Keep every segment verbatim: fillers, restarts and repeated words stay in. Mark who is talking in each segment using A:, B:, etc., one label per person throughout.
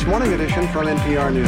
A: tonight's morning edition from N P R News.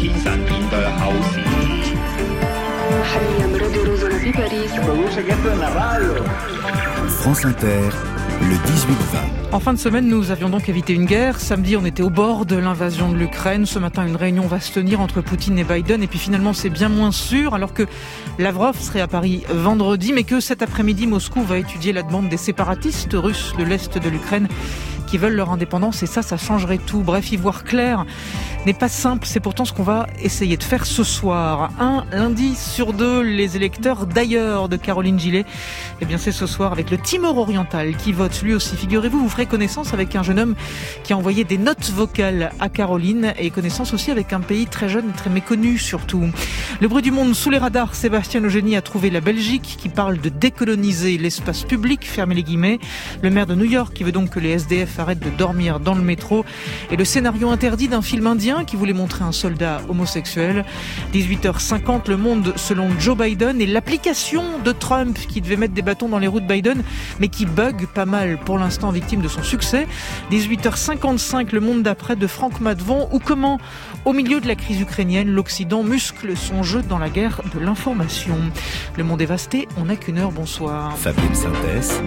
B: France Inter, le dix-huit vingt.
C: En fin de semaine, nous avions donc évité une guerre. Samedi, on était au bord de l'invasion de l'Ukraine. Ce matin, une réunion va se tenir entre Poutine et Biden. Et puis finalement, c'est bien moins sûr, alors que Lavrov serait à Paris vendredi, mais que cet après-midi, Moscou va étudier la demande des séparatistes russes de l'Est de l'Ukraine qui veulent leur indépendance. Et ça, ça changerait tout. Bref, y voir clair n'est pas simple. C'est pourtant ce qu'on va essayer de faire ce soir. Un lundi sur deux, les électeurs d'ailleurs de Caroline Gillet, eh bien c'est ce soir avec le Timor oriental qui vote lui aussi. Figurez-vous, vous ferez connaissance avec un jeune homme qui a envoyé des notes vocales à Caroline et connaissance aussi avec un pays très jeune et très méconnu surtout. Le bruit du monde sous les radars, Sébastien Eugénie a trouvé la Belgique qui parle de décoloniser l'espace public, fermez les guillemets. Le maire de New York qui veut donc que les S D F arrêtent de dormir dans le métro. Et le scénario interdit d'un film indien qui voulait montrer un soldat homosexuel. dix-huit heures cinquante, Le Monde selon Joe Biden et l'application de Trump qui devait mettre des bâtons dans les roues de Biden mais qui bug pas mal pour l'instant, victime de son succès. dix-huit heures cinquante-cinq, Le Monde d'après de Franck Madvon, ou comment, au milieu de la crise ukrainienne, l'Occident muscle son jeu dans la guerre de l'information. Le monde est vasté, on n'a qu'une heure, bonsoir.
B: Fabienne Synthèse.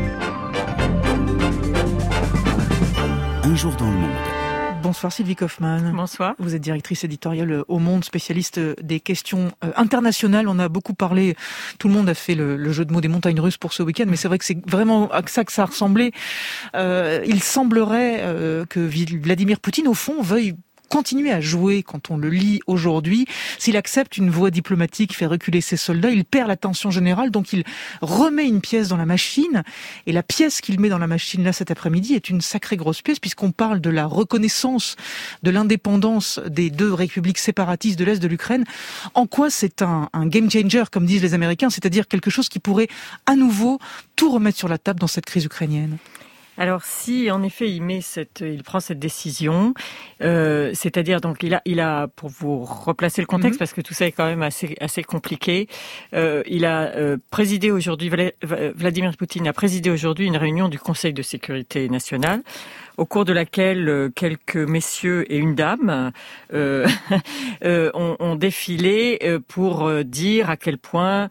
B: Un jour dans le monde.
C: Bonsoir Sylvie Kaufmann.
D: Bonsoir.
C: Vous êtes directrice éditoriale au Monde, spécialiste des questions internationales. On a beaucoup parlé, tout le monde a fait le, le jeu de mots des montagnes russes pour ce week-end, mais c'est vrai que c'est vraiment à ça que ça ressemblait. Euh, il semblerait euh, que Vladimir Poutine, au fond, veuille continuer à jouer quand on le lit aujourd'hui. S'il accepte une voie diplomatique, fait reculer ses soldats, il perd l'attention générale, donc il remet une pièce dans la machine. Et la pièce qu'il met dans la machine là cet après-midi est une sacrée grosse pièce, puisqu'on parle de la reconnaissance de l'indépendance des deux républiques séparatistes de l'Est de l'Ukraine. En quoi c'est un, un game changer, comme disent les Américains, c'est-à-dire quelque chose qui pourrait à nouveau tout remettre sur la table dans cette crise ukrainienne?
D: Alors si en effet il met cette, il prend cette décision, euh, c'est-à-dire donc il a, il a pour vous replacer le contexte, mm-hmm. parce que tout ça est quand même assez, assez compliqué. Euh, il a euh, présidé aujourd'hui, Vladimir Poutine a présidé aujourd'hui une réunion du Conseil de sécurité nationale, au cours de laquelle euh, quelques messieurs et une dame euh, euh, ont, ont défilé euh, pour euh, dire à quel point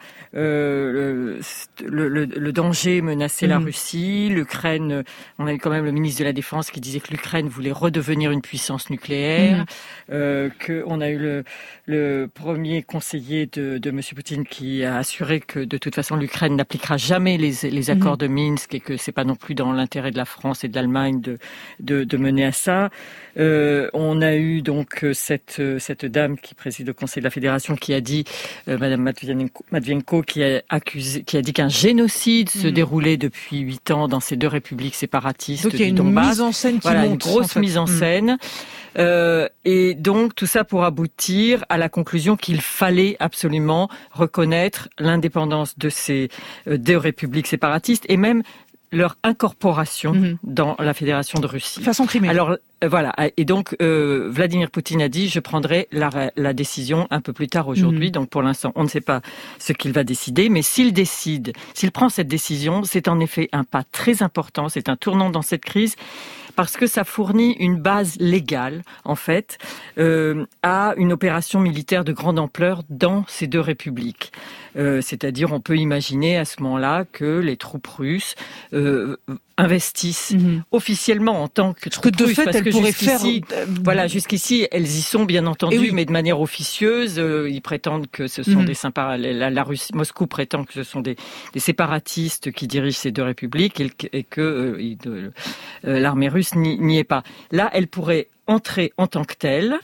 D: euh, le, le, le danger menaçait mmh. la Russie, l'Ukraine. On a eu quand même le ministre de la Défense qui disait que l'Ukraine voulait redevenir une puissance nucléaire, mmh. euh, qu'on a eu le, le premier conseiller de, de M. Poutine qui a assuré que de toute façon l'Ukraine n'appliquera jamais les, les accords mmh. de Minsk et que c'est pas non plus dans l'intérêt de la France et de l'Allemagne de De, de mener à ça. Euh, on a eu donc cette cette dame qui préside le Conseil de la Fédération qui a dit, euh, Madame Matvienko, Matvienko, qui a accusé, qui a dit qu'un génocide mmh. se déroulait depuis huit ans dans ces deux républiques séparatistes.
C: Donc il y a une
D: Donbass.
C: mise en scène qui
D: voilà,
C: monte,
D: une grosse en fait. mise en mmh. scène. Euh, et donc tout ça pour aboutir à la conclusion qu'il fallait absolument reconnaître l'indépendance de ces euh, deux républiques séparatistes et même leur incorporation mmh. dans la Fédération de Russie.
C: Façon Crimée.
D: Alors euh, voilà, et donc euh, Vladimir Poutine a dit je prendrai la, la décision un peu plus tard aujourd'hui. Mmh. Donc pour l'instant, on ne sait pas ce qu'il va décider, mais s'il décide, s'il prend cette décision, c'est en effet un pas très important, c'est un tournant dans cette crise. Parce que ça fournit une base légale, en fait, euh, à une opération militaire de grande ampleur dans ces deux républiques. Euh, c'est-à-dire, on peut imaginer à ce moment-là que les troupes russes euh, investissent mmh. officiellement en tant que troupes
C: que de
D: russes,
C: fait,
D: parce
C: elles
D: que
C: pourraient
D: jusqu'ici,
C: faire...
D: voilà, jusqu'ici, elles y sont bien entendu, oui. mais de manière officieuse. Euh, ils prétendent que ce sont mmh. des sympa... la, la Russie, Moscou prétend que ce sont des, des séparatistes qui dirigent ces deux républiques et, et que euh, il, euh, l'armée russe n'y est pas. Là, elle pourrait entrer en tant que telle,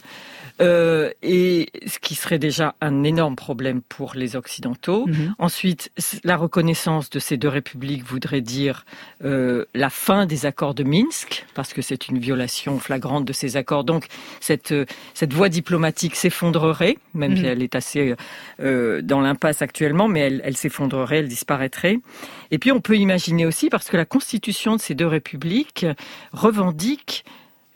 D: euh, et ce qui serait déjà un énorme problème pour les Occidentaux. Mmh. Ensuite, la reconnaissance de ces deux républiques voudrait dire euh, la fin des accords de Minsk, parce que c'est une violation flagrante de ces accords. Donc, cette, cette voie diplomatique s'effondrerait, même mmh. si elle est assez euh, dans l'impasse actuellement, mais elle, elle s'effondrerait, elle disparaîtrait. Et puis, on peut imaginer aussi, parce que la constitution de ces deux républiques revendique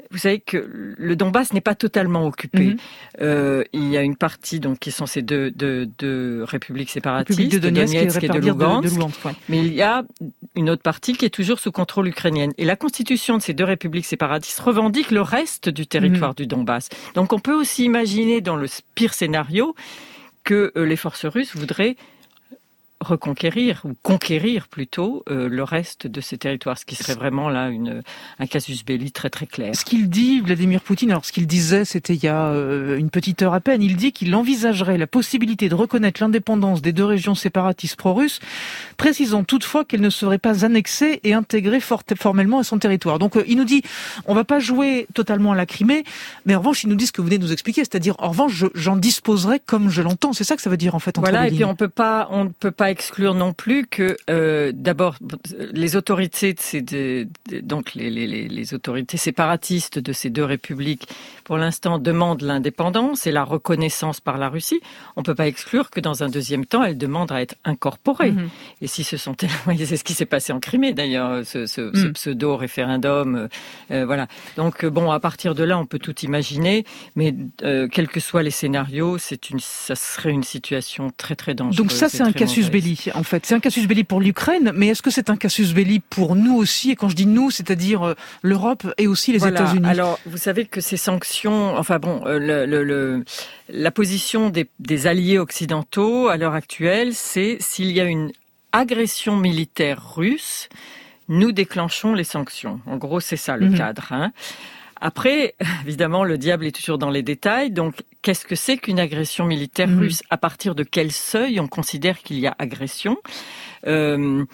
D: vous savez que le Donbass n'est pas totalement occupé. Mmh. Euh, il y a une partie donc qui sont ces deux, deux, deux républiques séparatistes,
C: République de Donetsk,
D: Donetsk et, et de Lugansk. De, de Lugansk ouais. Mais il y a une autre partie qui est toujours sous contrôle ukrainien. Et la constitution de ces deux républiques séparatistes revendique le reste du territoire mmh. du Donbass. Donc on peut aussi imaginer dans le pire scénario que euh, les forces russes voudraient reconquérir ou conquérir plutôt euh, le reste de ces territoires, ce qui serait vraiment là une, un casus belli très très clair.
C: Ce qu'il dit, Vladimir Poutine, alors ce qu'il disait, c'était il y a euh, une petite heure à peine, il dit qu'il envisagerait la possibilité de reconnaître l'indépendance des deux régions séparatistes pro-russes, précisant toutefois qu'elles ne seraient pas annexées et intégrées fort, formellement à son territoire. Donc euh, il nous dit, on va pas jouer totalement à la Crimée, mais en revanche, il nous dit ce que vous venez de nous expliquer, c'est-à-dire en revanche, je, j'en disposerai comme je l'entends. C'est ça que ça veut dire en fait. Entre
D: voilà,
C: les
D: et
C: lignes.
D: puis on peut pas, on ne peut pas exclure non plus que euh, d'abord les autorités de ces de, de, donc les, les, les autorités séparatistes de ces deux républiques pour l'instant demandent l'indépendance et la reconnaissance par la Russie. On ne peut pas exclure que dans un deuxième temps elles demandent à être incorporées. Mmh. Et si ce sont elles, c'est ce qui s'est passé en Crimée d'ailleurs, ce, ce, mmh. ce pseudo référendum. Euh, voilà. Donc bon, à partir de là on peut tout imaginer, mais euh, quels que soient les scénarios, c'est une, ça serait une situation très très dangereuse.
C: Donc ça c'est un casus belli. En fait, c'est un casus belli pour l'Ukraine, mais est-ce que c'est un casus belli pour nous aussi? Et quand je dis nous, c'est-à-dire euh, l'Europe et aussi les
D: voilà.
C: États-Unis.
D: Alors, vous savez que ces sanctions, enfin bon, euh, le, le, le, la position des, des alliés occidentaux à l'heure actuelle, c'est s'il y a une agression militaire russe, nous déclenchons les sanctions. En gros, c'est ça le mmh. cadre. Hein. Après, évidemment, le diable est toujours dans les détails. Donc, qu'est-ce que c'est qu'une agression militaire mmh. russe? À partir de quel seuil on considère qu'il y a agression? euh,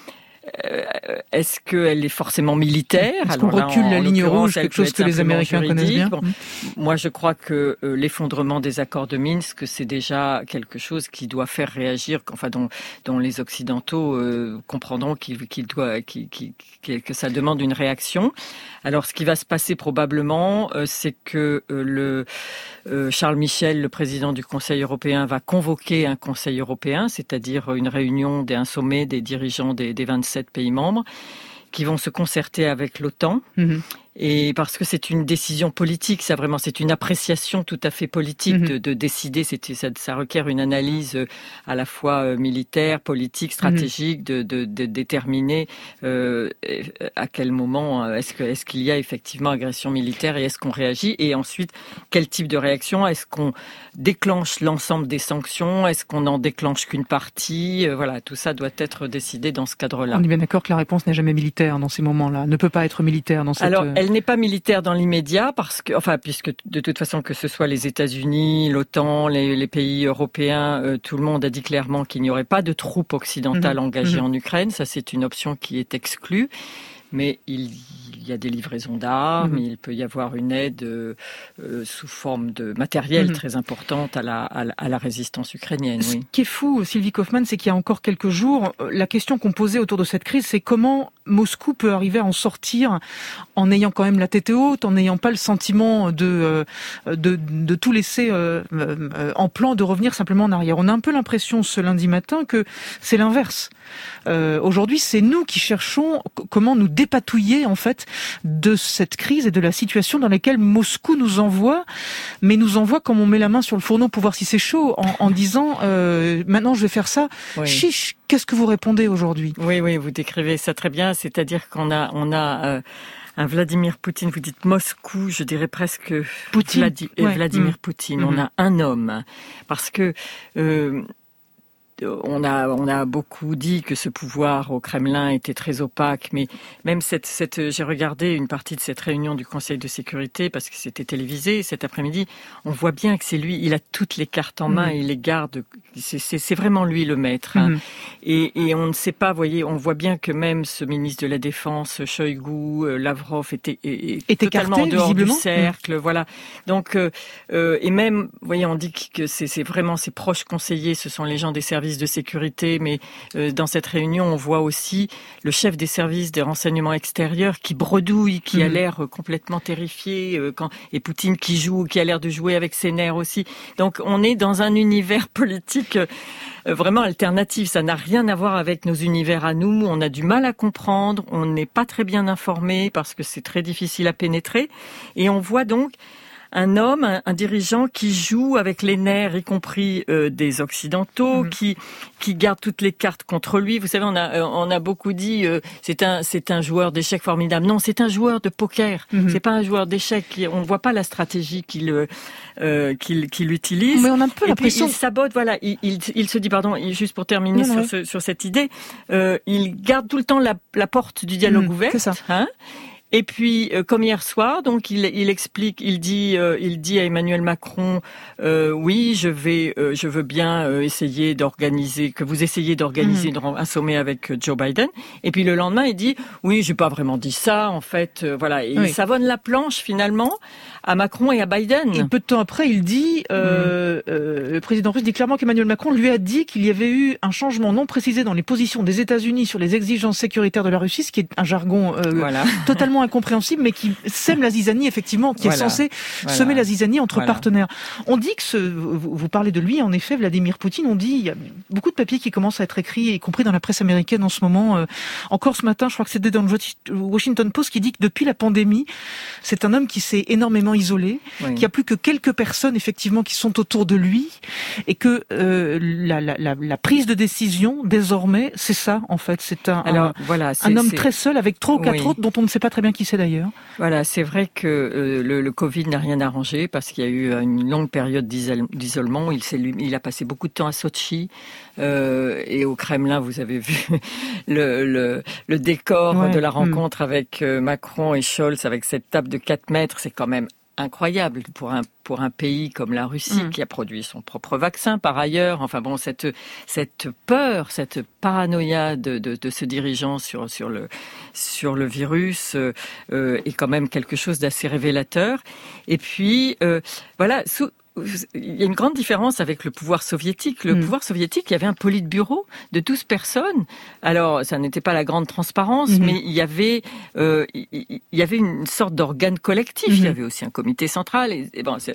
D: Est-ce qu'elle est forcément militaire?
C: Est-ce qu'on
D: Alors,
C: recule
D: là, en,
C: la
D: en
C: ligne rouge, quelque chose que les Américains
D: juridique.
C: connaissent bien?
D: Bon, mmh. Moi, je crois que euh, l'effondrement des accords de Minsk, c'est déjà quelque chose qui doit faire réagir, enfin, dont, dont les Occidentaux euh, comprendront qu'il, qu'il doit, qu'il, qu'il, qu'il, que ça demande une réaction. Alors, ce qui va se passer probablement, euh, c'est que euh, le euh, Charles Michel, le président du Conseil européen, va convoquer un Conseil européen, c'est-à-dire une réunion, d'un sommet des dirigeants des, des vingt-sept pays membres, qui vont se concerter avec l'OTAN. Mmh. Et parce que c'est une décision politique, ça vraiment, c'est une appréciation tout à fait politique mmh. de, de décider. C'est, ça, ça requiert une analyse à la fois militaire, politique, stratégique, mmh. de, de, de déterminer euh, à quel moment est-ce que est-ce qu'il y a effectivement agression militaire et est-ce qu'on réagit et ensuite quel type de réaction, est-ce qu'on déclenche l'ensemble des sanctions, est-ce qu'on n'en déclenche qu'une partie, voilà, tout ça doit être décidé dans ce cadre-là.
C: On est bien d'accord que la réponse n'est jamais militaire dans ces moments-là, ne peut pas être militaire dans cette.
D: Alors, elle n'est pas militaire dans l'immédiat parce que, enfin, puisque de toute façon que ce soit les États-Unis, l'OTAN, les, les pays européens, euh, tout le monde a dit clairement qu'il n'y aurait pas de troupes occidentales mmh. engagées mmh. en Ukraine. Ça, c'est une option qui est exclue. Mais il y a des livraisons d'armes, mmh. il peut y avoir une aide euh, sous forme de matériel mmh. très importante à la, à la, à la résistance ukrainienne.
C: Ce
D: oui.
C: qui est fou, Sylvie Kaufmann, c'est qu'il y a encore quelques jours, la question qu'on posait autour de cette crise, c'est comment Moscou peut arriver à en sortir en ayant quand même la tête haute, en n'ayant pas le sentiment de, de, de tout laisser euh, en plan, de revenir simplement en arrière. On a un peu l'impression ce lundi matin que c'est l'inverse. Euh, aujourd'hui, c'est nous qui cherchons comment nous dépatouiller en fait de cette crise et de la situation dans laquelle Moscou nous envoie, mais nous envoie comme on met la main sur le fourneau pour voir si c'est chaud, en, en disant euh, maintenant je vais faire ça. Oui. Chiche, qu'est-ce que vous répondez aujourd'hui?
D: Oui, oui, vous décrivez ça très bien. C'est-à-dire qu'on a, on a euh, un Vladimir Poutine. Vous dites Moscou, je dirais presque
C: Poutine.
D: Vladi- ouais. Vladimir mmh. Poutine. Mmh. On a un homme parce que. Euh, On a, on a beaucoup dit que ce pouvoir au Kremlin était très opaque, mais même cette, cette, j'ai regardé une partie de cette réunion du Conseil de sécurité parce que c'était télévisé cet après-midi. On voit bien que c'est lui, il a toutes les cartes en main mmh. et il les garde. C'est, c'est, c'est vraiment lui le maître. Hein. Mmh. Et, et on ne sait pas, voyez, on voit bien que même ce ministre de la Défense, Shoigu, Lavrov, était, était totalement écarté, en dehors du cercle. Mmh. Voilà. Donc, euh, et même, voyez, on dit que c'est, c'est vraiment ses proches conseillers, ce sont les gens des services services de sécurité, mais euh, dans cette réunion, on voit aussi le chef des services des renseignements extérieurs qui bredouille, qui mmh. a l'air complètement terrifié, euh, quand, et Poutine qui joue, qui a l'air de jouer avec ses nerfs aussi. Donc on est dans un univers politique euh, vraiment alternatif. Ça n'a rien à voir avec nos univers à nous. On a du mal à comprendre, on n'est pas très bien informé parce que c'est très difficile à pénétrer. Et on voit donc un homme, un, un dirigeant qui joue avec les nerfs, y compris euh, des Occidentaux, mmh. qui qui garde toutes les cartes contre lui. Vous savez, on a euh, on a beaucoup dit euh, c'est un c'est un joueur d'échecs formidable. Non, c'est un joueur de poker. Mmh. C'est pas un joueur d'échecs. On voit pas la stratégie qu'il euh, qu'il qu'il utilise.
C: Mais on a un peu
D: Et
C: l'impression.
D: Puis, il sabote. Voilà, il, il il se dit pardon. Juste pour terminer non, sur ouais. ce, sur cette idée, euh, il garde tout le temps la la porte du dialogue mmh, ouverte.
C: C'est ça.
D: Hein. Et puis, euh, comme hier soir, donc il, il explique, il dit, euh, il dit à Emmanuel Macron, euh, oui, je vais, euh, je veux bien euh, essayer d'organiser, que vous essayez d'organiser mmh. un sommet avec Joe Biden. Et puis le lendemain, il dit, oui, j'ai pas vraiment dit ça, en fait, euh, voilà. Et oui. il savonne la planche finalement à Macron et à Biden.
C: Et peu de temps après, il dit, euh, mmh. euh, le président russe dit clairement qu'Emmanuel Macron lui a dit qu'il y avait eu un changement non précisé dans les positions des États-Unis sur les exigences sécuritaires de la Russie, ce qui est un jargon euh, voilà. totalement incompréhensible, mais qui sème la zizanie, effectivement, qui voilà. est censé voilà. semer la zizanie entre voilà. partenaires. On dit que ce, vous, vous parlez de lui, en effet, Vladimir Poutine, on dit, il y a beaucoup de papiers qui commencent à être écrits, y compris dans la presse américaine en ce moment. Euh, encore ce matin, je crois que c'était dans le Washington Post qui dit que depuis la pandémie, c'est un homme qui s'est énormément isolé, oui. qu'il n'y a plus que quelques personnes, effectivement, qui sont autour de lui, et que euh, la, la, la, la prise de décision, désormais, c'est ça, en fait. C'est un, Alors, un, voilà, c'est, un homme c'est... très seul, avec trois ou quatre oui. autres, dont on ne sait pas très bien qui c'est d'ailleurs.
D: Voilà, c'est vrai que euh, le, le Covid n'a rien arrangé parce qu'il y a eu une longue période d'isolement. Il, s'est, il a passé beaucoup de temps à Sotchi euh, et au Kremlin. Vous avez vu le, le, le décor ouais. de la rencontre mmh. avec euh, Macron et Scholz avec cette table de quatre mètres. C'est quand même incroyable pour un pour un pays comme la Russie mmh. qui a produit son propre vaccin par ailleurs. Enfin bon, cette cette peur, cette paranoïa de de, de ce dirigeant sur sur le sur le virus euh, est quand même quelque chose d'assez révélateur. Et puis euh, voilà. Sous, il y a une grande différence avec le pouvoir soviétique. Le mmh. pouvoir soviétique, il y avait un politburo de douze personnes. Alors, ça n'était pas la grande transparence, mmh. mais il y avait, euh, il y avait une sorte d'organe collectif. Mmh. Il y avait aussi un comité central. Et, et bon, c'est,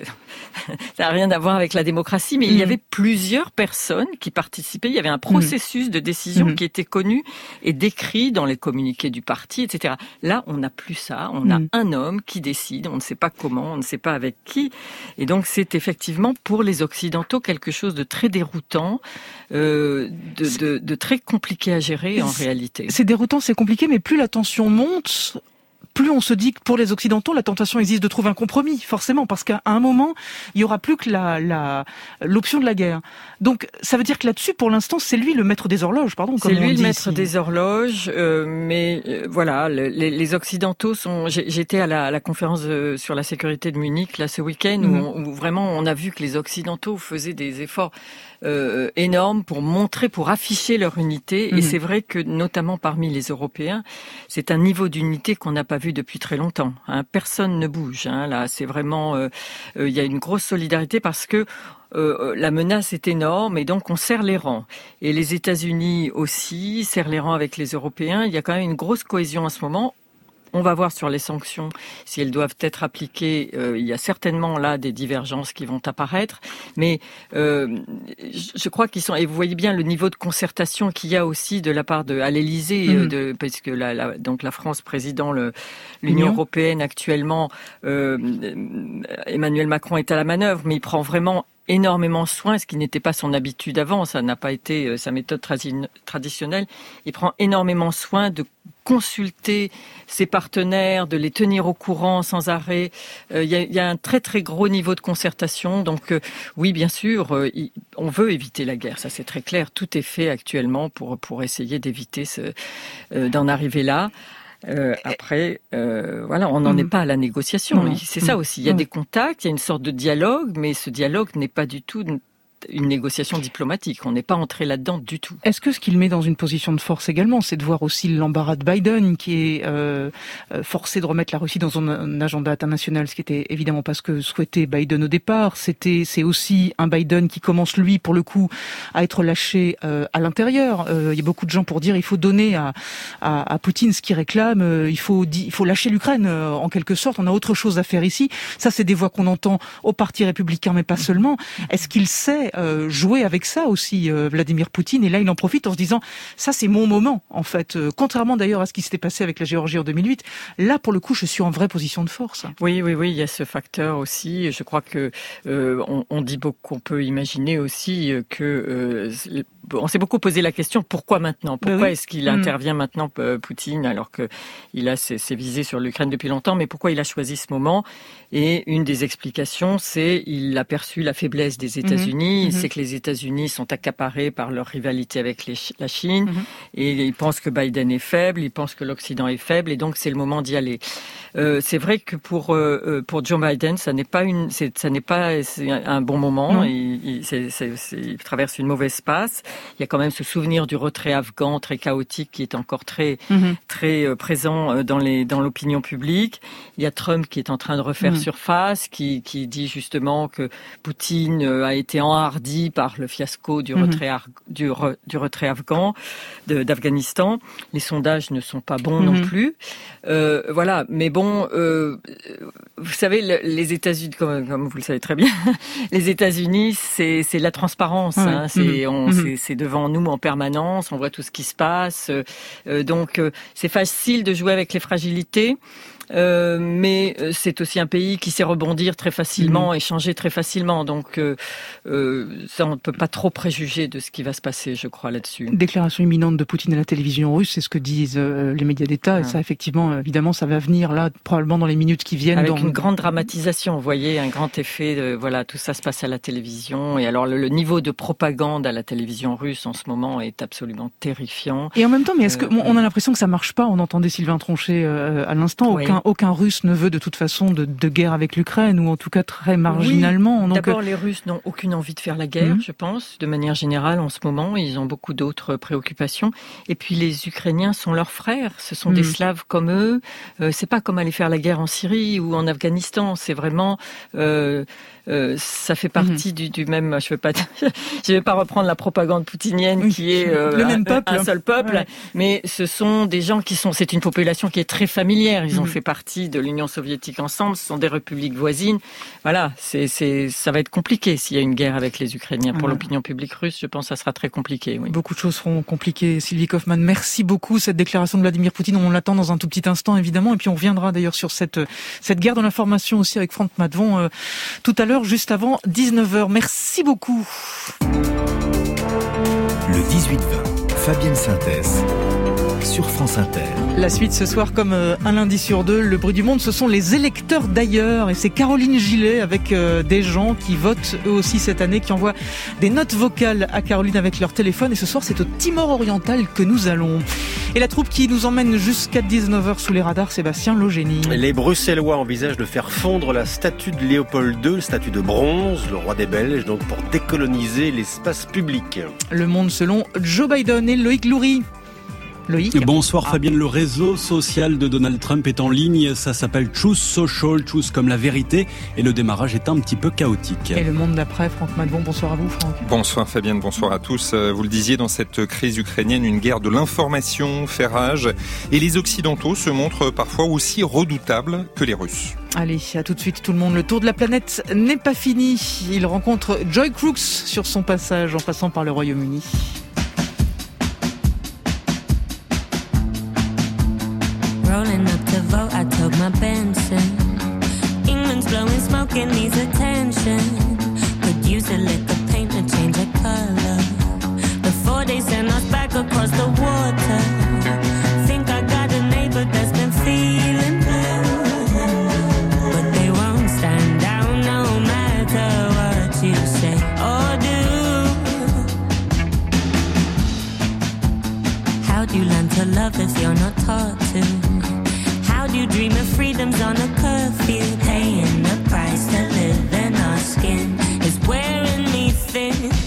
D: ça n'a rien à voir avec la démocratie, mais mmh. il y avait plusieurs personnes qui participaient. Il y avait un processus mmh. de décision mmh. qui était connu et décrit dans les communiqués du parti, et cetera. Là, on n'a plus ça. On a mmh. un homme qui décide. On ne sait pas comment, on ne sait pas avec qui. Et donc, c'est effectivement pour les Occidentaux quelque chose de très déroutant, euh, de, de, de très compliqué à gérer en réalité.
C: C'est déroutant, c'est compliqué, mais plus la tension monte, plus on se dit que pour les Occidentaux, la tentation existe de trouver un compromis, forcément, parce qu'à un moment, il y aura plus que la, la, l'option de la guerre. Donc, ça veut dire que là-dessus, pour l'instant, c'est lui le maître des horloges, pardon, comme
D: c'est
C: on dit.
D: C'est lui le maître
C: ici.
D: des horloges, euh, mais euh, voilà, le, les, les Occidentaux sont. J'ai, j'étais à la, à la conférence de, sur la sécurité de Munich là ce week-end, mmh. où, on, où vraiment on a vu que les Occidentaux faisaient des efforts euh, énormes pour montrer, pour afficher leur unité. Mmh. Et c'est vrai que, notamment parmi les Européens, c'est un niveau d'unité qu'on n'a pas vu depuis très longtemps. Hein. Personne ne bouge. Hein. Là, c'est vraiment, il euh, euh, y a une grosse solidarité parce que euh, la menace est énorme et donc on serre les rangs. Et les États-Unis aussi serrent les rangs avec les Européens. Il y a quand même une grosse cohésion en ce moment. On va voir sur les sanctions si elles doivent être appliquées. Euh, il y a certainement là des divergences qui vont apparaître, mais euh, je crois qu'ils sont. Et vous voyez bien le niveau de concertation qu'il y a aussi de la part de à l'Élysée, mmh. de, parce que la, la, donc la France présidant le, l'Union européenne actuellement, euh, Emmanuel Macron est à la manœuvre, mais il prend vraiment énormément soin, ce qui n'était pas son habitude avant, ça n'a pas été sa méthode tradi- traditionnelle. Il prend énormément soin de consulter ses partenaires, de les tenir au courant sans arrêt. Euh, il y a, il y a un très très gros niveau de concertation. Donc euh, oui, bien sûr, euh, il, on veut éviter la guerre, ça c'est très clair. Tout est fait actuellement pour pour essayer d'éviter ce, euh, d'en arriver là. Euh, après, euh, voilà, on n'en mmh. est pas à la négociation. Mmh. C'est ça aussi. Il y a mmh. des contacts, il y a une sorte de dialogue, mais ce dialogue n'est pas du tout une négociation diplomatique. On n'est pas entré là-dedans du tout.
C: Est-ce que ce qu'il met dans une position de force également, c'est de voir aussi l'embarras de Biden, qui est euh, forcé de remettre la Russie dans un, un agenda international, ce qui était évidemment pas ce que souhaitait Biden au départ. C'était, c'est aussi un Biden qui commence, lui, pour le coup, à être lâché euh, à l'intérieur. Euh, il y a beaucoup de gens pour dire il faut donner à, à, à Poutine ce qu'il réclame, euh, il faut, il faut lâcher l'Ukraine, euh, en quelque sorte. On a autre chose à faire ici. Ça, c'est des voix qu'on entend au Parti républicain, mais pas seulement. Est-ce qu'il sait euh, jouer avec ça aussi, euh, Vladimir Poutine? Et là, il en profite en se disant, ça, c'est mon moment, en fait. Euh, contrairement d'ailleurs à ce qui s'était passé avec la Géorgie en deux mille huit, là, pour le coup, je suis en vraie position de force.
D: Oui, oui, oui, il y a ce facteur aussi. Je crois que euh, on, on dit beaucoup, on peut imaginer aussi que euh, on s'est beaucoup posé la question, pourquoi maintenant? Pourquoi ben oui. est-ce qu'il mmh. intervient maintenant, Poutine, alors que il a ses, ses visées sur l'Ukraine depuis longtemps, mais pourquoi il a choisi ce moment? Et une des explications, c'est il a perçu la faiblesse des États-Unis. Mmh. Il sait que les États-Unis sont accaparés par leur rivalité avec les, la Chine, mmh. et il pense que Biden est faible, il pense que l'Occident est faible, et donc c'est le moment d'y aller. Euh, c'est vrai que pour euh, pour Joe Biden, ça n'est pas une, c'est, ça n'est pas c'est un bon moment. Il, il, c'est, c'est, c'est, il traverse une mauvaise passe. Il y a quand même ce souvenir du retrait afghan très chaotique qui est encore très mmh. très euh, présent dans les dans l'opinion publique. Il y a Trump qui est en train de refaire mmh. surface, qui qui dit justement que Poutine a été enhardi par le fiasco du mmh. retrait ar- du, re, du retrait afghan de, d'Afghanistan. Les sondages ne sont pas bons mmh. non plus. Euh, voilà, mais bon, euh, vous savez, le, les États-Unis, comme, comme vous le savez très bien, les États-Unis, c'est c'est la transparence. Mmh. Hein, c'est on, mmh. c'est, c'est devant nous en permanence. On voit tout ce qui se passe. Euh, donc, euh, c'est facile de jouer avec les fragilités. Euh, mais c'est aussi un pays qui sait rebondir très facilement mmh. et changer très facilement. Donc, euh, euh, ça, on ne peut pas trop préjuger de ce qui va se passer, je crois, là-dessus.
C: Déclaration imminente de Poutine à la télévision russe, c'est ce que disent euh, les médias d'État. Ah. Et ça, effectivement, évidemment, ça va venir là, probablement dans les minutes qui viennent.
D: Avec
C: dans...
D: une grande dramatisation, vous voyez, un grand effet. De, voilà, tout ça se passe à la télévision. Et alors, le, le niveau de propagande à la télévision russe en ce moment est absolument terrifiant.
C: Et en même temps, mais est-ce euh, que bon, on a l'impression que ça marche pas? On entendait Sylvain Tronchet euh, à l'instant.
D: Oui.
C: Aucun Aucun Russe ne veut de toute façon de, de guerre avec l'Ukraine, ou en tout cas très marginalement.
D: Oui,
C: donc...
D: D'abord, les Russes n'ont aucune envie de faire la guerre, mmh. je pense, de manière générale en ce moment. Ils ont beaucoup d'autres préoccupations. Et puis les Ukrainiens sont leurs frères. Ce sont mmh. des Slaves comme eux. Euh, c'est pas comme aller faire la guerre en Syrie ou en Afghanistan. C'est vraiment... Euh, Euh, ça fait partie mmh. du, du même. Je vais pas, je vais pas reprendre la propagande poutinienne oui. qui est euh,
C: le même
D: un,
C: peuple,
D: un seul peuple, ouais. mais ce sont des gens qui sont. C'est une population qui est très familière. Ils mmh. ont fait partie de l'Union soviétique ensemble. Ce sont des républiques voisines. Voilà, c'est, c'est, ça va être compliqué s'il y a une guerre avec les Ukrainiens. Pour ouais. l'opinion publique russe, je pense que ça sera très compliqué. Oui.
C: Beaucoup de choses seront compliquées. Sylvie Kaufmann, merci beaucoup. Cette déclaration de Vladimir Poutine, on l'attend dans un tout petit instant évidemment, et puis on reviendra d'ailleurs sur cette cette guerre de l'information aussi avec Franck Madvon euh, tout à l'heure. Juste avant dix-neuf heures. Merci beaucoup.
B: Le dix-huit vingt, Fabienne Synthèse sur France Inter.
C: La suite ce soir, comme euh, un lundi sur deux, le bruit du monde, ce sont les électeurs d'ailleurs. Et c'est Caroline Gillet avec euh, des gens qui votent eux aussi cette année, qui envoient des notes vocales à Caroline avec leur téléphone. Et ce soir, c'est au Timor oriental que nous allons. Et la troupe qui nous emmène jusqu'à dix-neuf heures sous les radars, Sébastien Logénie.
E: Les Bruxellois envisagent de faire fondre la statue de Léopold deux, statue de bronze, le roi des Belges, donc pour décoloniser l'espace public.
C: Le monde selon Joe Biden et Loïc Loury. Loïc.
F: Bonsoir ah. Fabienne, le réseau social de Donald Trump est en ligne, ça s'appelle Truth Social, Truth comme la vérité, et le démarrage est un petit peu chaotique.
C: Et le monde d'après, Franck Madvon, bonsoir à vous Franck.
G: Bonsoir Fabienne, bonsoir à tous. Vous le disiez, dans cette crise ukrainienne, une guerre de l'information fait rage, et les Occidentaux se montrent parfois aussi redoutables que les Russes.
C: Allez, à tout de suite tout le monde, le tour de la planète n'est pas fini. Il rencontre Joy Crooks sur son passage en passant par le Royaume-Uni.
H: Rolling up to vote, I took my Benson. England's blowing smoke and needs attention. Could use a lick of paint to change the color before they send us back across the water. Think I got a neighbor that's been feeling blue, but they won't stand down no matter what you say or do. How do you learn to love if you're not taught to? How do you dream of freedoms on a curfew? Paying the price to live in our skin is wearing me thin.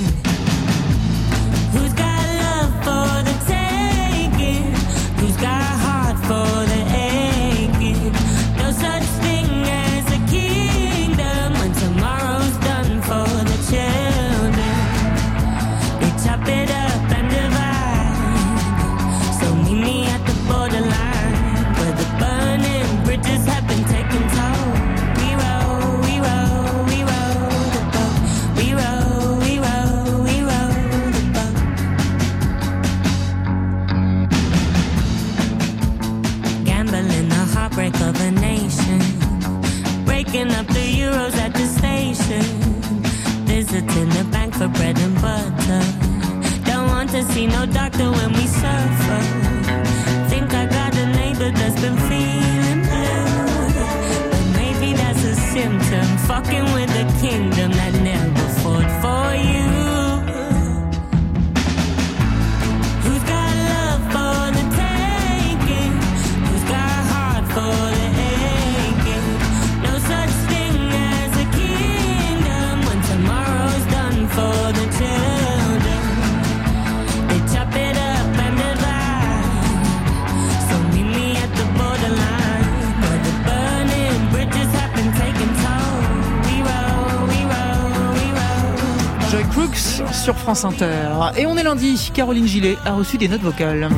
H: picking up the euros at the station, visiting the bank for bread and butter. Don't want to see no doctor when we suffer. Think I got a neighbor that's been feeling blue, but maybe that's a symptom. Fucking with the kingdom that never fought for you. Who's got love for the taking? Who's got a heart for the aching? No such thing as a kingdom when tomorrow's done for the children. They chop it up and divide. So meet me at the borderline where the burning bridges have been taken toll. We roll, we roll, we roll.
C: Joy Crooks sur France Inter. Et on est lundi, Caroline Gillet a reçu des notes vocales.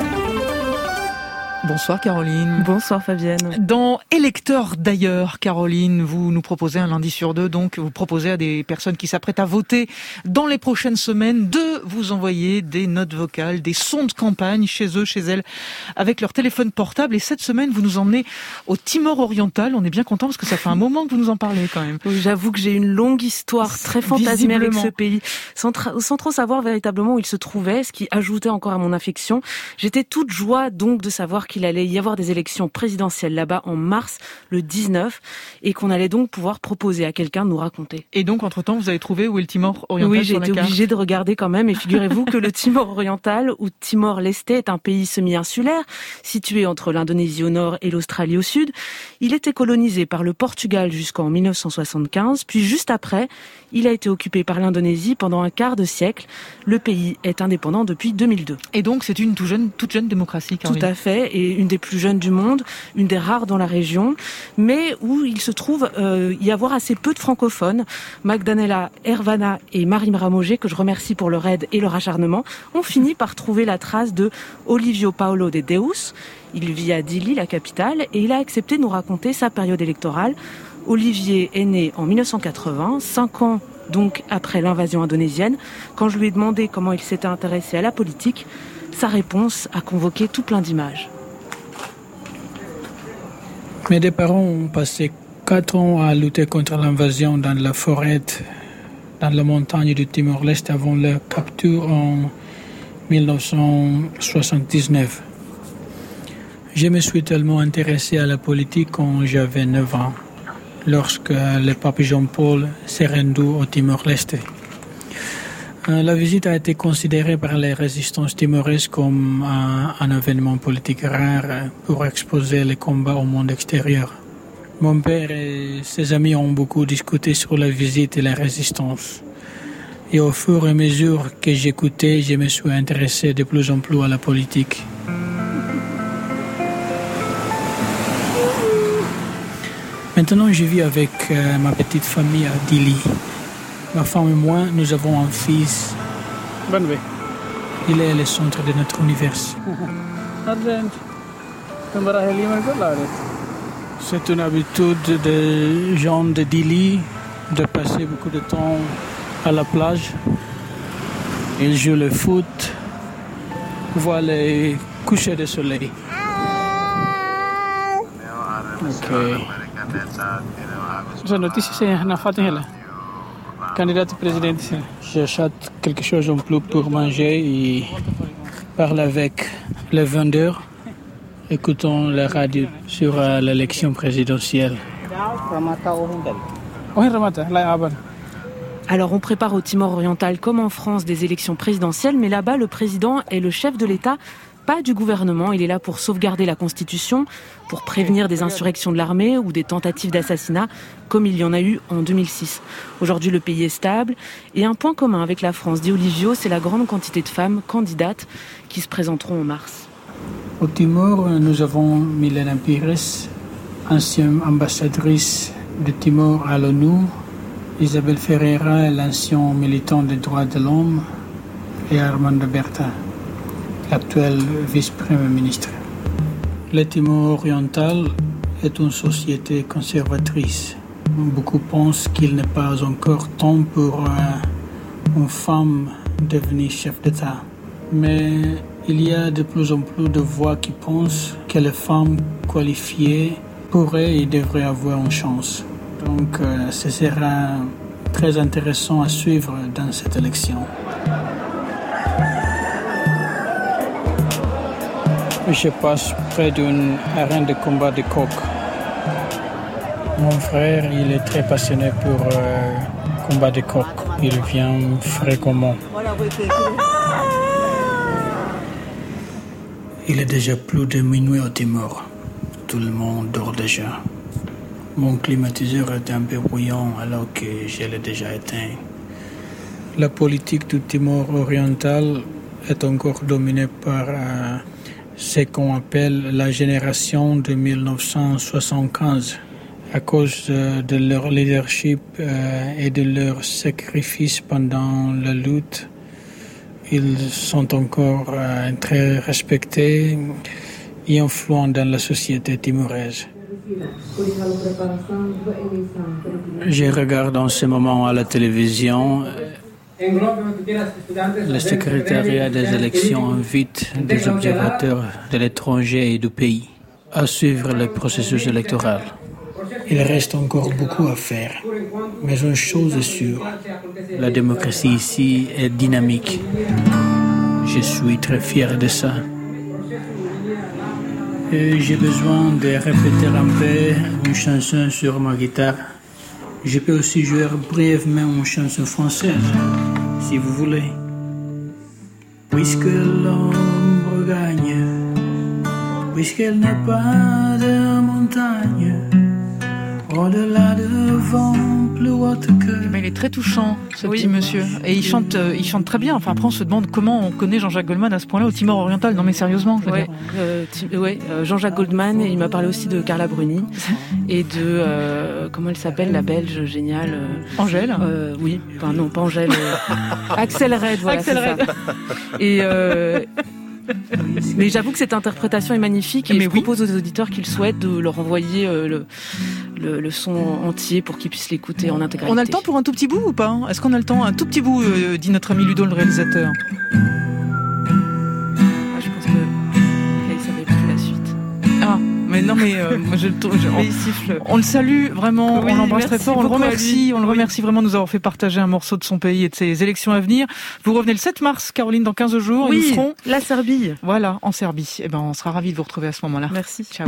C: Bonsoir Caroline.
I: Bonsoir Fabienne.
C: Dans Électeurs d'ailleurs, Caroline, vous nous proposez un lundi sur deux, donc vous proposez à des personnes qui s'apprêtent à voter dans les prochaines semaines de vous envoyer des notes vocales, des sons de campagne chez eux, chez elles, avec leur téléphone portable. Et cette semaine, vous nous emmenez au Timor oriental. On est bien content parce que ça fait un moment que vous nous en parlez quand même.
I: Oui, j'avoue que j'ai une longue histoire très fantasmée avec ce pays, sans, tra- sans trop savoir véritablement où il se trouvait, ce qui ajoutait encore à mon affection. J'étais toute joie donc de savoir qu'il allait y avoir des élections présidentielles là-bas en mars, le dix-neuf, et qu'on allait donc pouvoir proposer à quelqu'un de nous raconter.
C: Et donc, entre-temps, vous avez trouvé où est le Timor oriental?
I: Oui, j'ai été obligée de regarder quand même, et figurez-vous que le Timor oriental, ou Timor-Leste, est un pays semi-insulaire, situé entre l'Indonésie au nord et l'Australie au sud. Il était colonisé par le Portugal jusqu'en mille neuf cent soixante-quinze, puis juste après, il a été occupé par l'Indonésie pendant un quart de siècle. Le pays est indépendant depuis deux mille deux.
C: Et donc, c'est une toute jeune, toute jeune démocratie, Caroline.
I: Tout à fait, et une des plus jeunes du monde, une des rares dans la région, mais où il se trouve euh, y avoir assez peu de francophones. Magdalena Hervana et Marie Ramogé, que je remercie pour leur aide et leur acharnement, ont fini par trouver la trace de Olívio Paulo de Deus. Il vit à Dili, la capitale, et il a accepté de nous raconter sa période électorale. Olivier est né en mille neuf cent quatre-vingts, cinq ans donc après l'invasion indonésienne. Quand je lui ai demandé comment il s'était intéressé à la politique, sa réponse a convoqué tout plein d'images.
J: Mes deux parents ont passé quatre ans à lutter contre l'invasion dans la forêt, dans la montagne du Timor-Leste avant leur capture en mille neuf cent soixante-dix-neuf. Je me suis tellement intéressé à la politique quand j'avais neuf ans, lorsque le pape Jean-Paul s'est rendu au Timor-Leste. La visite a été considérée par les résistances timoresses comme un, un événement politique rare pour exposer les combats au monde extérieur. Mon père et ses amis ont beaucoup discuté sur la visite et la résistance. Et au fur et à mesure que j'écoutais, je me suis intéressé de plus en plus à la politique. Maintenant, je vis avec euh, ma petite famille à Dili. Ma femme et moi, nous avons un fils. Il est le centre de notre univers. C'est une habitude des gens de Dili de passer beaucoup de temps à la plage. Ils jouent le foot, voient les couchers de soleil. Ok. J'achète quelque chose en plus pour manger et parle avec les vendeurs, écoutant la radio sur euh, l'élection présidentielle.
I: Alors on prépare au Timor oriental comme en France des élections présidentielles, mais là-bas le président est le chef de l'État, pas du gouvernement. Il est là pour sauvegarder la Constitution, pour prévenir des insurrections de l'armée ou des tentatives d'assassinat, comme il y en a eu en deux mille six. Aujourd'hui, le pays est stable. Et un point commun avec la France, dit Olívio, c'est la grande quantité de femmes candidates qui se présenteront en mars.
J: Au Timor, nous avons Milena Pires, ancienne ambassadrice de Timor à l'ONU, Isabel Ferreira, l'ancien militant des droits de l'homme, et Armando Berta, l'actuel vice-premier ministre. Le Timor oriental est une société conservatrice. Beaucoup pensent qu'il n'est pas encore temps pour euh, une femme devenir chef d'État. Mais il y a de plus en plus de voix qui pensent que les femmes qualifiées pourraient et devraient avoir une chance. Donc euh, ce sera très intéressant à suivre dans cette élection. Je passe près d'une arène de combat de coq. Mon frère, il est très passionné pour euh, combat de coq. Il vient fréquemment. Il est déjà plus de minuit au Timor. Tout le monde dort déjà. Mon climatiseur est un peu bruyant alors que je l'ai déjà éteint. La politique du Timor oriental est encore dominée par euh, ce qu'on appelle la génération de dix-neuf cent soixante-quinze. À cause de, de leur leadership euh, et de leur sacrifice pendant la lutte, ils sont encore euh, très respectés et influents dans la société timoraise. Je regarde en ce moment à la télévision. Le secrétariat des élections invite des observateurs de l'étranger et du pays à suivre le processus électoral. Il reste encore beaucoup à faire, mais une chose est sûre, la démocratie ici est dynamique. Je suis très fier de ça. Et j'ai besoin de répéter un peu une chanson sur ma guitare. Je peux aussi jouer brièvement une chanson française, si vous voulez. Puisque l'ombre gagne, puisqu'elle n'est pas de montagne, au-delà de vent plus haute que...
C: Mais il est très touchant, ce
D: oui.
C: petit monsieur. Et il chante, euh, il chante très bien. Enfin, après, on se demande comment on connaît Jean-Jacques Goldman à ce point-là au Timor oriental. Non, mais sérieusement, je veux
I: Ouais,
C: dire.
I: euh, ti- ouais, euh, Jean-Jacques Goldman, et il m'a parlé aussi de Carla Bruni et de euh, comment elle s'appelle, la Belge géniale. euh,
C: Angèle.
I: euh, oui, enfin non, pas Angèle. euh, Axel Red, voilà,
C: Axel
I: c'est
C: Red.
I: ça. Et euh, mais j'avoue que cette interprétation est magnifique et
C: Mais
I: je
C: oui.
I: propose aux auditeurs qu'ils souhaitent de leur envoyer euh, le, le, le son entier pour qu'ils puissent l'écouter en intégralité.
C: On a le temps pour un tout petit bout ou pas? Est-ce qu'on a le temps? Un tout petit bout, euh, dit notre ami Ludo, le réalisateur.
I: Ah, je pense que là, il savait plus la suite.
C: Ah, mais non, mais euh, moi, je, je, on,
I: Mais il siffle.
C: on le salue vraiment,
I: Oui,
C: on l'embrasse
I: merci
C: très fort, on le
I: beaucoup à
C: remercie,
I: lui.
C: on le
I: Oui.
C: remercie vraiment de nous avoir fait partager un morceau de son pays et de ses élections à venir. Vous revenez le sept mars, Caroline, dans quinze jours, et nous
I: Oui,
C: serons,
I: la Serbie.
C: voilà, en Serbie. Eh ben, on sera ravis de vous retrouver à ce moment-là.
I: Merci.
C: Ciao.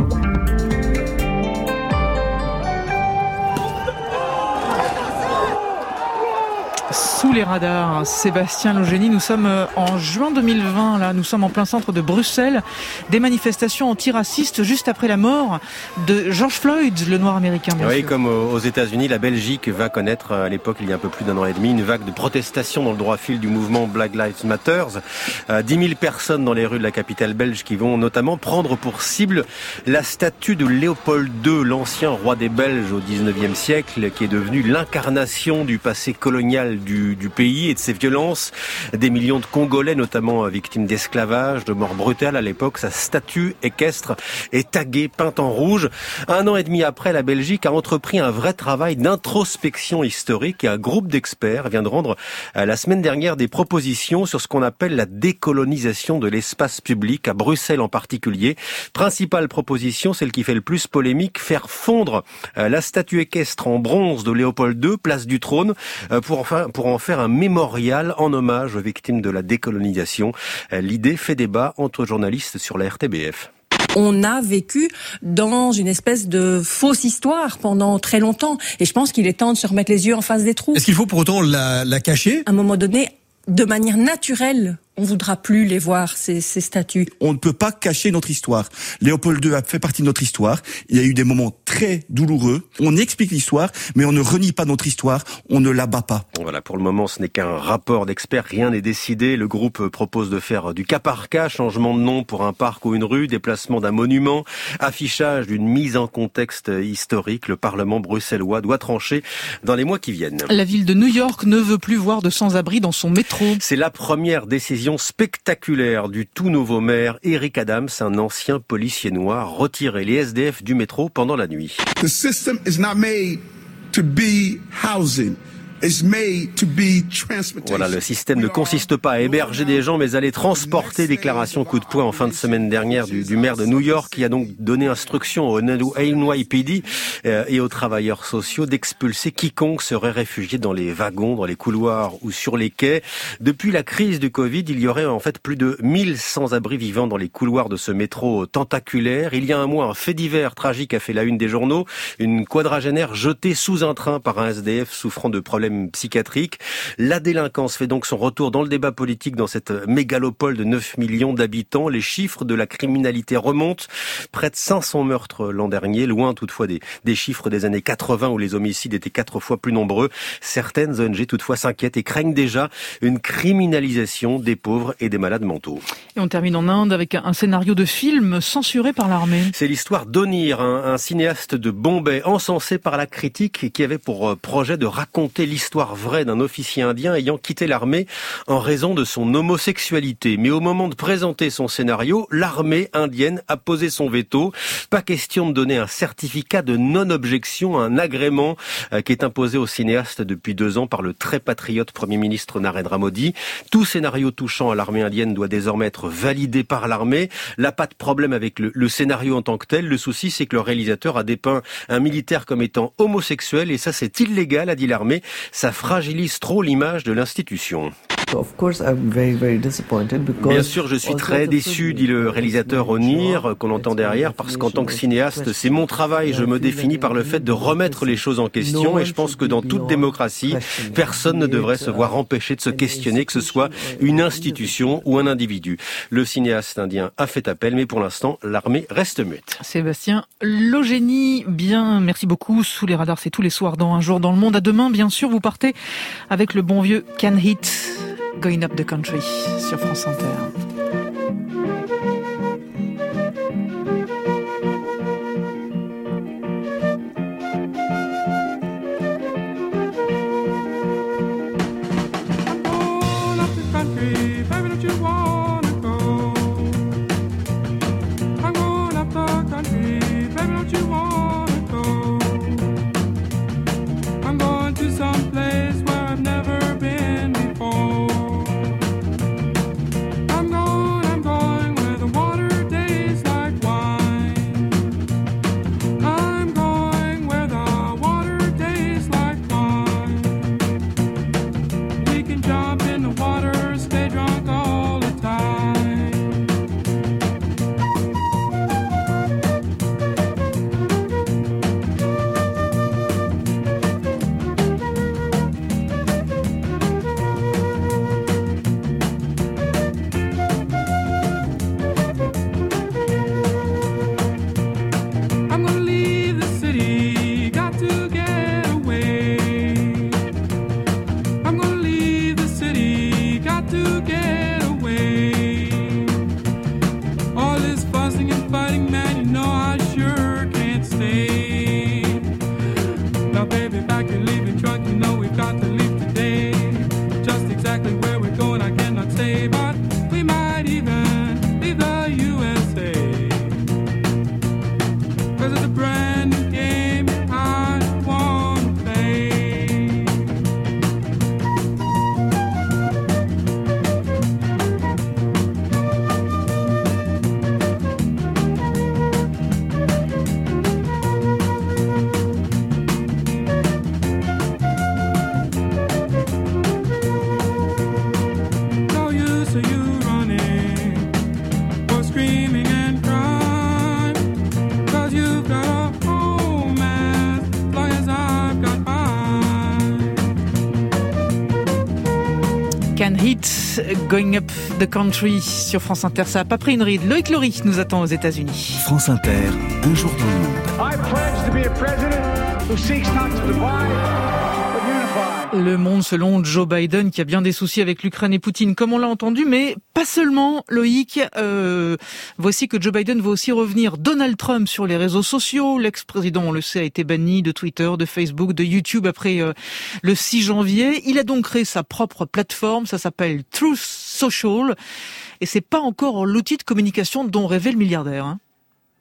C: Sous les radars, Sébastien Logénie, nous sommes en juin deux mille vingt, là, nous sommes en plein centre de Bruxelles, des manifestations antiracistes juste après la mort de George Floyd, le noir américain, bien
E: Oui,
C: sûr.
E: comme aux États-Unis, la Belgique va connaître à l'époque, il y a un peu plus d'un an et demi, une vague de protestations dans le droit fil du mouvement Black Lives Matter. Euh, dix mille personnes dans les rues de la capitale belge qui vont notamment prendre pour cible la statue de Léopold deux, l'ancien roi des Belges au dix-neuvième siècle, qui est devenu l'incarnation du passé colonial du, du pays et de ses violences. Des millions de Congolais, notamment victimes d'esclavage, de morts brutales à l'époque. Sa statue équestre est taguée, peinte en rouge. Un an et demi après, la Belgique a entrepris un vrai travail d'introspection historique et un groupe d'experts vient de rendre euh, la semaine dernière des propositions sur ce qu'on appelle la décolonisation de l'espace public, à Bruxelles en particulier. Principale proposition, celle qui fait le plus polémique, faire fondre euh, la statue équestre en bronze de Léopold deux, place du Trône, euh, pour, enfin, pour en faire un mémorial en hommage aux victimes de la décolonisation. Euh, l'idée fait débat entre journalistes sur la R T B F.
K: On a vécu dans une espèce de fausse histoire pendant très longtemps. Et je pense qu'il est temps de se remettre les yeux en face des trous.
L: Est-ce qu'il faut pour autant la, la cacher ?
K: À un moment donné, de manière naturelle, on voudra plus les voir, ces, ces statues.
M: On ne peut pas cacher notre histoire. Léopold deux a fait partie de notre histoire. Il y a eu des moments très douloureux. On explique l'histoire, mais on ne renie pas notre histoire. On ne l'abat pas.
E: Voilà, pour le moment, ce n'est qu'un rapport d'experts. Rien n'est décidé. Le groupe propose de faire du cas par cas, changement de nom pour un parc ou une rue, déplacement d'un monument, affichage d'une mise en contexte historique. Le Parlement bruxellois doit trancher dans les mois qui viennent.
C: La ville de New York ne veut plus voir de sans-abri dans son métro.
E: C'est la première décision spectaculaire du tout nouveau maire Eric Adams, un ancien policier noir, retirer les S D F du métro pendant la nuit.
N: The system is not made to be housing.
E: Voilà, le système ne consiste pas à héberger des gens, mais à les transporter. Déclaration coup de poing en fin de semaine dernière du, du maire de New York, qui a donc donné instruction au N Y P D euh, et aux travailleurs sociaux d'expulser quiconque serait réfugié dans les wagons, dans les couloirs ou sur les quais. Depuis la crise du Covid, il y aurait en fait plus de mille sans-abri vivants dans les couloirs de ce métro tentaculaire. Il y a un mois, un fait divers tragique a fait la une des journaux. Une quadragénaire jetée sous un train par un S D F souffrant de problèmes psychiatriques. La délinquance fait donc son retour dans le débat politique dans cette mégalopole de neuf millions d'habitants. Les chiffres de la criminalité remontent. Près de cinq cents meurtres l'an dernier, loin toutefois des, des chiffres des années quatre-vingts où les homicides étaient quatre fois plus nombreux. Certaines O N G toutefois s'inquiètent et craignent déjà une criminalisation des pauvres et des malades mentaux.
C: Et on termine en Inde avec un scénario de film censuré par l'armée.
E: C'est l'histoire d'Onir, un, un cinéaste de Bombay, encensé par la critique, qui avait pour projet de raconter l'histoire vraie d'un officier indien ayant quitté l'armée en raison de son homosexualité. Mais au moment de présenter son scénario, l'armée indienne a posé son veto. Pas question de donner un certificat de non-objection, un agrément euh, qui est imposé au cinéaste depuis deux ans par le très patriote Premier ministre Narendra Modi. Tout scénario touchant à l'armée indienne doit désormais être validé par l'armée. Là, pas de problème avec le, le scénario en tant que tel. Le souci, c'est que le réalisateur a dépeint un militaire comme étant homosexuel et ça, c'est illégal, a dit l'armée. Ça fragilise trop l'image de l'institution. Bien sûr, je suis très déçu, dit le réalisateur Onir, qu'on entend derrière, parce qu'en tant que cinéaste, c'est mon travail. Je me définis par le fait de remettre les choses en question et je pense que dans toute démocratie, personne ne devrait se voir empêcher de se questionner, que ce soit une institution ou un individu. Le cinéaste indien a fait appel, mais pour l'instant, l'armée reste muette.
C: Sébastien Logénie, bien, merci beaucoup. Sous les radars, c'est tous les soirs dans Un jour dans le monde. À demain, bien sûr, vous partez avec le bon vieux Can Hit. Going Up the Country sur France Inter. Can Hit, Going Up the Country sur France Inter. Ça n'a pas pris une ride. Loïc Laurie nous attend aux États-Unis.
B: France Inter, Un jour dans le monde.
A: I pledge to be a president who seeks not to divide, but unify.
C: Le monde selon Joe Biden, qui a bien des soucis avec l'Ukraine et Poutine, comme on l'a entendu, mais pas seulement, Loïc. Euh, voici que Joe Biden va aussi revenir Donald Trump sur les réseaux sociaux. L'ex-président, on le sait, a été banni de Twitter, de Facebook, de YouTube après euh, le six janvier. Il a donc créé sa propre plateforme, ça s'appelle Truth Social, et c'est pas encore l'outil de communication dont rêvait le milliardaire, hein.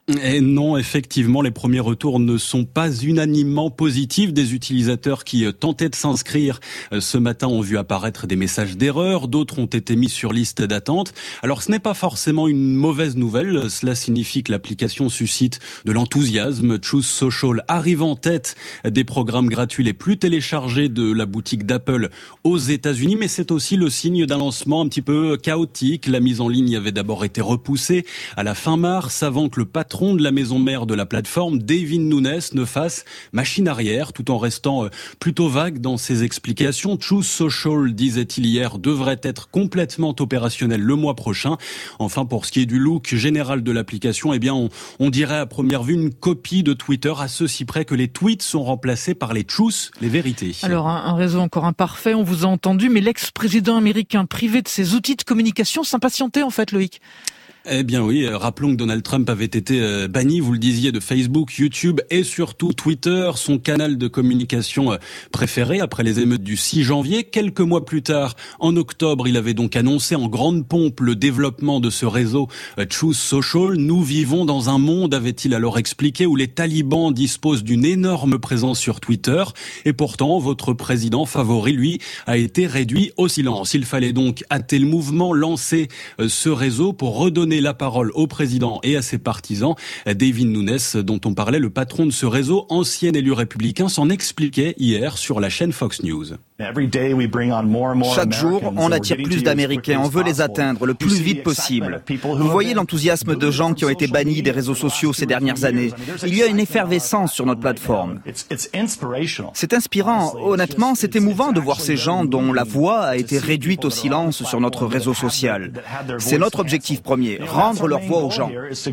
F: Et non, effectivement, les premiers retours ne sont pas unanimement positifs. Des utilisateurs qui tentaient de s'inscrire ce matin ont vu apparaître des messages d'erreur, d'autres ont été mis sur liste d'attente. Alors ce n'est pas forcément une mauvaise nouvelle, cela signifie que l'application suscite de l'enthousiasme. Truth Social arrive en tête des programmes gratuits les plus téléchargés de la boutique d'Apple aux États-Unis, mais c'est aussi le signe d'un lancement un petit peu chaotique. La mise en ligne avait d'abord été repoussée à la fin mars, avant que le patron de la maison mère de la plateforme, David Nunes, ne fasse machine arrière, tout en restant plutôt vague dans ses explications. Truth Social, disait-il hier, devrait être complètement opérationnel le mois prochain. Enfin, pour ce qui est du look général de l'application, eh bien, on, on dirait à première vue une copie de Twitter, à ceci près que les tweets sont remplacés par les truths, les vérités.
C: Alors, un, un réseau encore imparfait, on vous a entendu, mais l'ex-président américain privé de ses outils de communication s'impatientait en fait, Loïc.
F: Eh bien oui, rappelons que Donald Trump avait été banni, vous le disiez, de Facebook, YouTube et surtout Twitter, son canal de communication préféré après les émeutes du six janvier. Quelques mois plus tard, en octobre, il avait donc annoncé en grande pompe le développement de ce réseau Truth Social. Nous vivons dans un monde, avait-il alors expliqué, où les talibans disposent d'une énorme présence sur Twitter. Et pourtant, votre président favori, lui, a été réduit au silence. Il fallait donc hâter le mouvement, lancer ce réseau pour redonner la parole au président et à ses partisans. David Nunes, dont on parlait, le patron de ce réseau, ancien élu républicain, s'en expliquait hier sur la chaîne Fox News.
N: Chaque jour, on attire plus d'Américains, on veut les atteindre le plus vite possible. Vous voyez l'enthousiasme de gens qui ont été bannis des réseaux sociaux ces dernières années. Il y a une effervescence sur notre plateforme. C'est inspirant. Honnêtement, c'est émouvant de voir ces gens dont la voix a été réduite au silence sur notre réseau social. C'est notre objectif premier, rendre leur voix aux gens.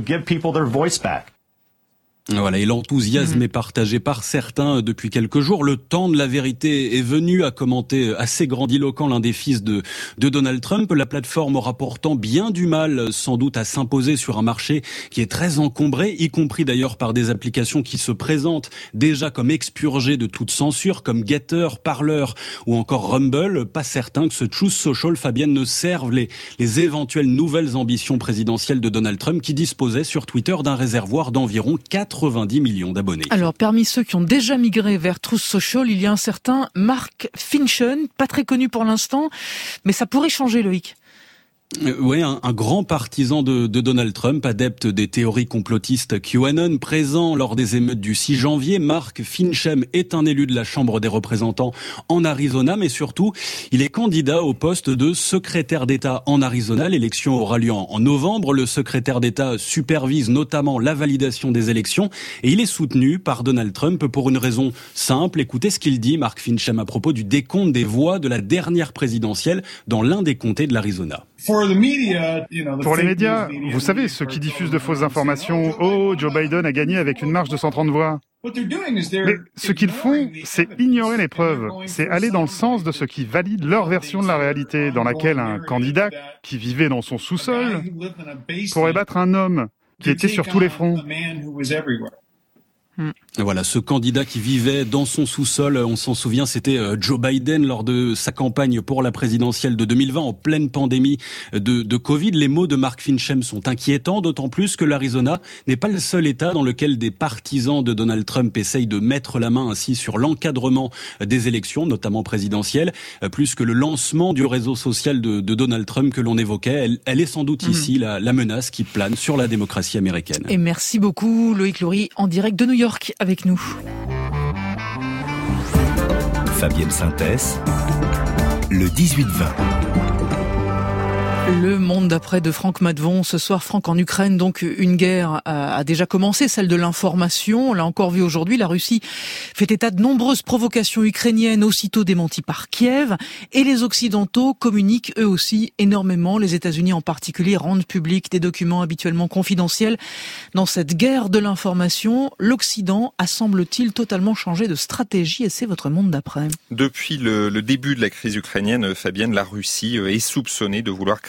F: Voilà, et l'enthousiasme mmh. est partagé par certains depuis quelques jours. Le temps de la vérité est venu, à commenter assez grandiloquent l'un des fils de, de Donald Trump. La plateforme aura pourtant bien du mal, sans doute, à s'imposer sur un marché qui est très encombré, y compris d'ailleurs par des applications qui se présentent déjà comme expurgées de toute censure, comme Getter, Parler ou encore Rumble. Pas certain que ce Truth Social, Fabienne, ne serve les, les éventuelles nouvelles ambitions présidentielles de Donald Trump, qui disposait sur Twitter d'un réservoir d'environ quatre quatre-vingt-dix millions d'abonnés.
C: Alors, parmi ceux qui ont déjà migré vers Truth Social, il y a un certain Mark Finchen, pas très connu pour l'instant, mais ça pourrait changer, Loïc.
F: Oui, un, un grand partisan de, de Donald Trump, adepte des théories complotistes QAnon, présent lors des émeutes du six janvier. Mark Finchem est un élu de la Chambre des représentants en Arizona, mais surtout, il est candidat au poste de secrétaire d'État en Arizona. L'élection aura lieu en, en novembre. Le secrétaire d'État supervise notamment la validation des élections et il est soutenu par Donald Trump pour une raison simple. Écoutez ce qu'il dit, Mark Finchem, à propos du décompte des voix de la dernière présidentielle dans l'un des comtés de l'Arizona.
O: Pour les médias, vous savez, ceux qui diffusent de fausses informations, « Oh, Joe Biden a gagné avec une marge de cent trente voix ». Mais ce qu'ils font, c'est ignorer les preuves. C'est aller dans le sens de ce qui valide leur version de la réalité, dans laquelle un candidat qui vivait dans son sous-sol pourrait battre un homme qui était sur tous les fronts.
F: Voilà, ce candidat qui vivait dans son sous-sol, on s'en souvient, c'était Joe Biden lors de sa campagne pour la présidentielle de deux mille vingt, en pleine pandémie de, de Covid. Les mots de Mark Finchem sont inquiétants, d'autant plus que l'Arizona n'est pas le seul État dans lequel des partisans de Donald Trump essayent de mettre la main ainsi sur l'encadrement des élections, notamment présidentielles, plus que le lancement du réseau social de, de Donald Trump que l'on évoquait. Elle, elle est sans doute mmh. ici la, la menace qui plane sur la démocratie américaine.
C: Et merci beaucoup Loïc Loury, en direct de New York avec nous.
B: Fabienne Synthèse, le dix-huit vingt.
C: Le monde d'après de Franck Madvon. Ce soir, Franck, en Ukraine, donc une guerre a déjà commencé, celle de l'information. On l'a encore vu aujourd'hui, la Russie fait état de nombreuses provocations ukrainiennes, aussitôt démenties par Kiev. Et les Occidentaux communiquent eux aussi énormément. Les États-Unis en particulier rendent publics des documents habituellement confidentiels. Dans cette guerre de l'information, l'Occident a, semble-t-il, totalement changé de stratégie. Et c'est votre monde d'après.
G: Depuis le, le début de la crise ukrainienne, Fabienne, la Russie est soupçonnée de vouloir créer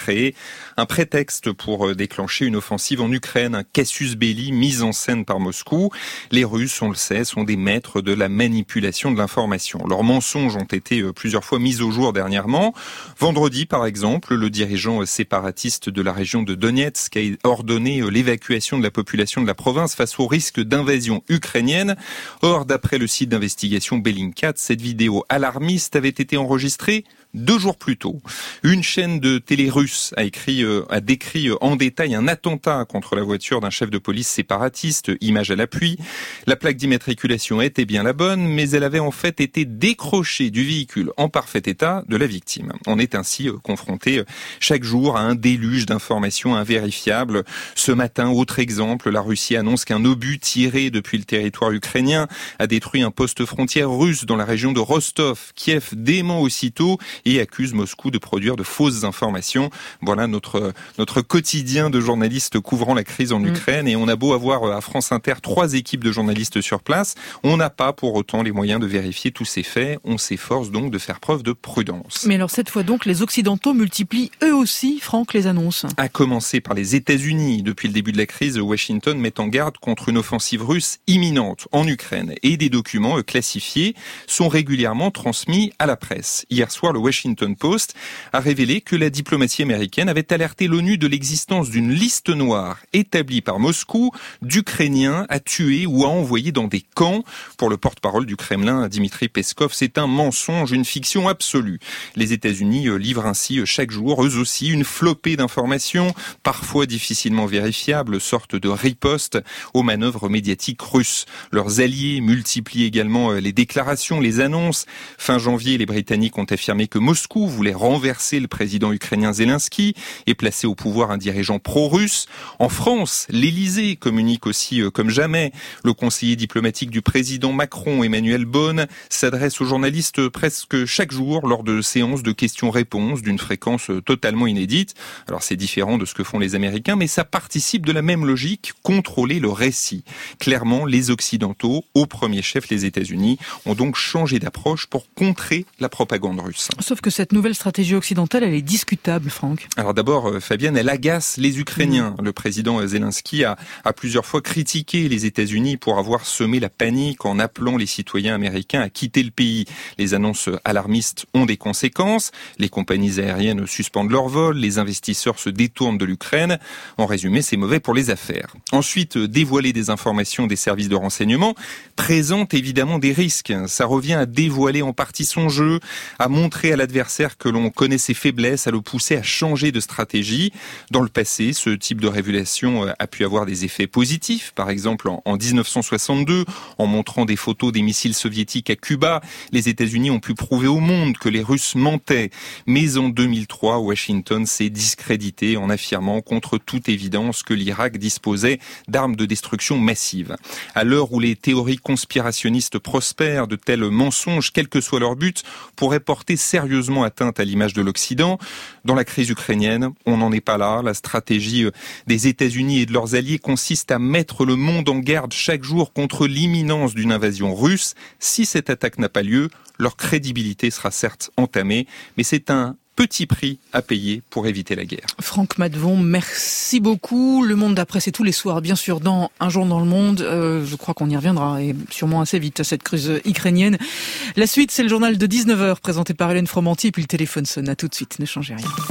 G: créer un prétexte pour déclencher une offensive en Ukraine, un casus belli mis en scène par Moscou. Les Russes, on le sait, sont des maîtres de la manipulation de l'information. Leurs mensonges ont été plusieurs fois mis au jour dernièrement. Vendredi, par exemple, le dirigeant séparatiste de la région de Donetsk a ordonné l'évacuation de la population de la province face au risque d'invasion ukrainienne. Or, d'après le site d'investigation Bellingcat, cette vidéo alarmiste avait été enregistrée deux jours plus tôt. Une chaîne de télé russe a écrit, euh, a décrit en détail un attentat contre la voiture d'un chef de police séparatiste, image à l'appui. La plaque d'immatriculation était bien la bonne, mais elle avait en fait été décrochée du véhicule en parfait état de la victime. On est ainsi euh, confronté euh, chaque jour à un déluge d'informations invérifiables. Ce matin, autre exemple, la Russie annonce qu'un obus tiré depuis le territoire ukrainien a détruit un poste frontière russe dans la région de Rostov. Kiev dément aussitôt et accuse Moscou de produire de fausses informations. Voilà notre notre quotidien de journalistes couvrant la crise en Ukraine. Et on a beau avoir à France Inter trois équipes de journalistes sur place, on n'a pas pour autant les moyens de vérifier tous ces faits. On s'efforce donc de faire preuve de prudence.
C: Mais alors cette fois donc, les Occidentaux multiplient eux aussi, Franck, les annonces.
G: À commencer par les États-Unis. Depuis le début de la crise, Washington met en garde contre une offensive russe imminente en Ukraine. Et des documents classifiés sont régulièrement transmis à la presse. Hier soir, le Washington Post a révélé que la diplomatie américaine avait alerté l'ONU de l'existence d'une liste noire établie par Moscou d'Ukrainiens à tuer ou à envoyer dans des camps. Pour le porte-parole du Kremlin, Dmitri Peskov, c'est un mensonge, une fiction absolue. Les États-Unis livrent ainsi chaque jour, eux aussi, une flopée d'informations, parfois difficilement vérifiables, sorte de riposte aux manœuvres médiatiques russes. Leurs alliés multiplient également les déclarations, les annonces. Fin janvier, les Britanniques ont affirmé que Moscou voulait renverser le président ukrainien Zelensky et placer au pouvoir un dirigeant pro-russe. En France, l'Élysée communique aussi comme jamais. Le conseiller diplomatique du président Macron, Emmanuel Bonne, s'adresse aux journalistes presque chaque jour lors de séances de questions-réponses d'une fréquence totalement inédite. Alors c'est différent de ce que font les Américains, mais ça participe de la même logique, contrôler le récit. Clairement, les Occidentaux, au premier chef les États-Unis, ont donc changé d'approche pour contrer la propagande russe.
C: Sauf que cette nouvelle stratégie occidentale, elle est discutable, Franck.
G: Alors d'abord, Fabienne, elle agace les Ukrainiens. Mmh. Le président Zelensky a, a plusieurs fois critiqué les États-Unis pour avoir semé la panique en appelant les citoyens américains à quitter le pays. Les annonces alarmistes ont des conséquences. Les compagnies aériennes suspendent leurs vols, les investisseurs se détournent de l'Ukraine. En résumé, c'est mauvais pour les affaires. Ensuite, dévoiler des informations des services de renseignement présente évidemment des risques. Ça revient à dévoiler en partie son jeu, à montrer à l'adversaire que l'on connaît ses faiblesses, à le pousser à changer de stratégie. Dans le passé, ce type de révélation a pu avoir des effets positifs. Par exemple, en dix-neuf cent soixante-deux, en montrant des photos des missiles soviétiques à Cuba, les États-Unis ont pu prouver au monde que les Russes mentaient. Mais en deux mille trois, Washington s'est discrédité en affirmant contre toute évidence que l'Irak disposait d'armes de destruction massive. À l'heure où les théories conspirationnistes prospèrent, de tels mensonges, quel que soit leur but, pourraient porter sérieusement atteinte à l'image de l'Occident. Dans la crise ukrainienne, on n'en est pas là. La stratégie des États-Unis et de leurs alliés consiste à mettre le monde en garde chaque jour contre l'imminence d'une invasion russe. Si cette attaque n'a pas lieu, leur crédibilité sera certes entamée, mais c'est un petit prix à payer pour éviter la guerre.
C: Franck Maddevon, merci beaucoup. Le Monde d'après, c'est tous les soirs, bien sûr, dans Un jour dans le monde. Euh, je crois qu'on y reviendra, et sûrement assez vite, à cette crise ukrainienne. La suite, c'est le journal de dix-neuf heures, présenté par Hélène Fromanti, et puis le téléphone sonne. À tout de suite, ne changez rien.